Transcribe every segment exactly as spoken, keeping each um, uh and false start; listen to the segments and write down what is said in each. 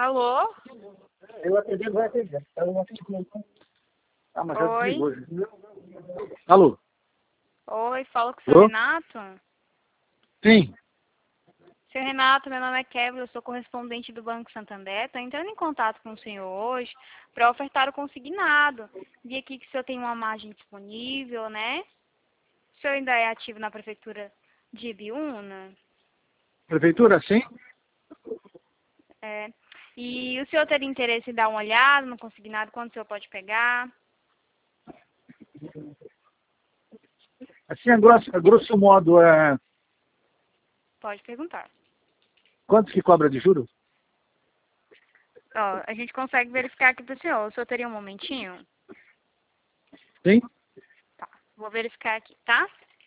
Alô? Eu atender, vai atender. Eu não tenho. Ah, mas eu Oi? desligo hoje. Alô? Oi, falo com o seu Alô? Renato? Sim. Seu Renato, meu nome é Kevin, eu sou correspondente do Banco Santander. Estou entrando em contato com o senhor hoje para ofertar o consignado. Vi aqui que o senhor tem uma margem disponível, né? O senhor ainda é ativo na prefeitura de Ibiúna? Prefeitura, sim? É. E o senhor teria interesse em dar uma olhada no consignado, quando o senhor pode pegar? Assim, a grosso, a grosso modo, é... Pode perguntar. quanto que cobra de juros? Ó, a gente consegue verificar aqui para o senhor. O senhor teria um momentinho? Sim? Tá. Vou verificar aqui, tá?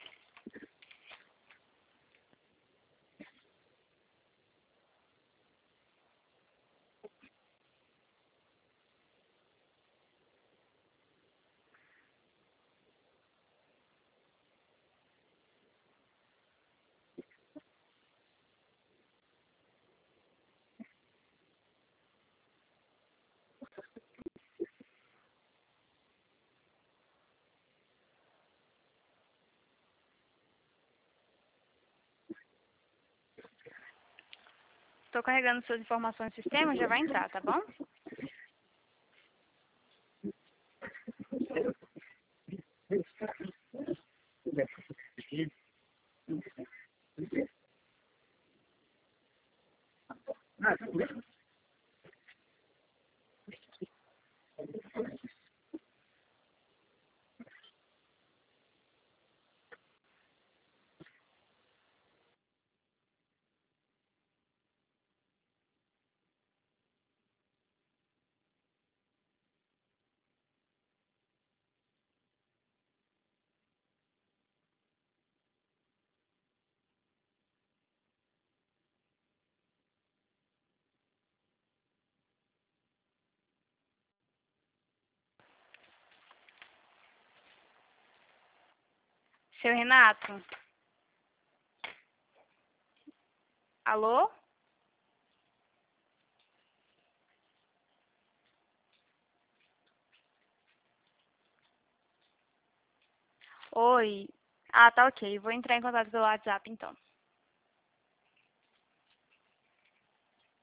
Estou carregando suas informações no sistema, já vai entrar, tá bom? Seu Renato? Alô? Oi. Ah, tá ok. Vou entrar em contato pelo WhatsApp então.